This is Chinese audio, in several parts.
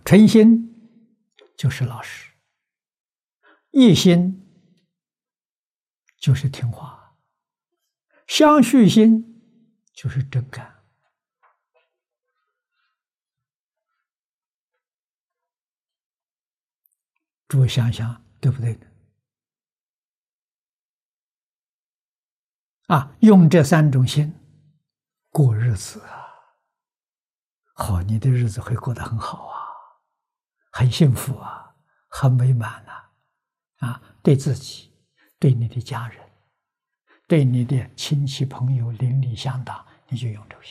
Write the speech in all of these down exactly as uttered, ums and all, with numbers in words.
诚心就是老实，一心就是听话，相续心就是真干。诸位想想，对不对呢？啊，用这三种心过日子啊，好，你的日子会过得很好啊，很幸福啊，很美满啊，啊，对自己，对你的家人，对你的亲戚朋友邻里乡党，你就用这个心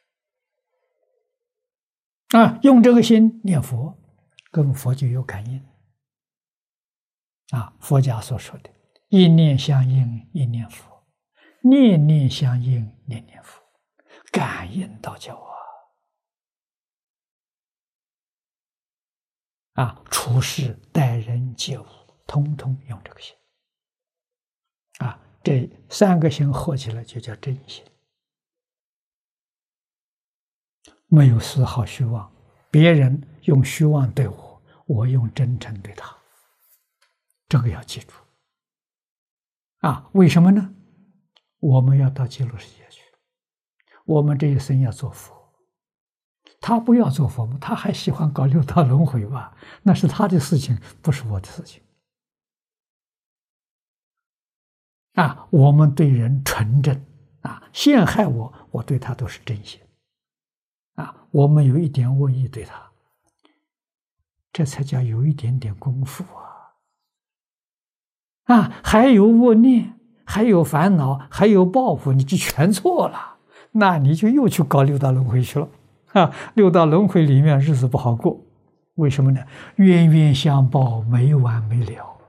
啊，用这个心念佛，跟佛就有感应啊。佛家所说的“一念相应，一念佛；念念相应，念念佛”，感应道交啊。啊，处事待人接物，通通用这个心。啊，这三个心合起来就叫真心，没有丝毫虚妄。别人用虚妄对我，我用真诚对他，这个要记住。啊，为什么呢？我们要到极乐世界去，我们这一生要做佛。他不要做佛吗？他还喜欢搞六道轮回吧？那是他的事情，不是我的事情。啊，我们对人纯正啊，陷害我，我对他都是真心。啊，我们有一点恶意对他，这才叫有一点点功夫啊！啊，还有恶念，还有烦恼，还有报复，你就全错了，那你就又去搞六道轮回去了。啊，六道轮回里面日子不好过，为什么呢？冤冤相报，没完没了。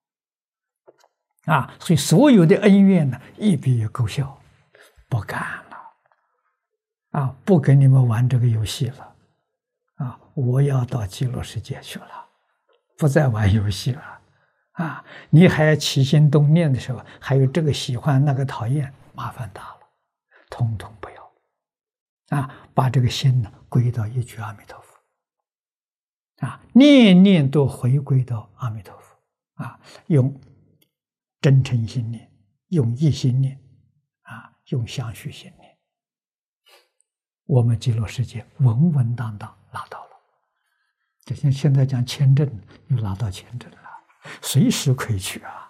啊，所以所有的恩怨呢，一笔也勾销，不干了。啊，不跟你们玩这个游戏了。啊，我要到极乐世界去了，不再玩游戏了。啊，你还起心动念的时候，还有这个喜欢那个讨厌，麻烦大了，统统不要。啊，把这个心呢归到一句阿弥陀佛，啊，念念都回归到阿弥陀佛，啊，用真诚心念，用一心念，啊，用相续心念，我们极乐世界稳稳当当拿到了。就像现在讲签证，又拿到签证了，随时可以去啊。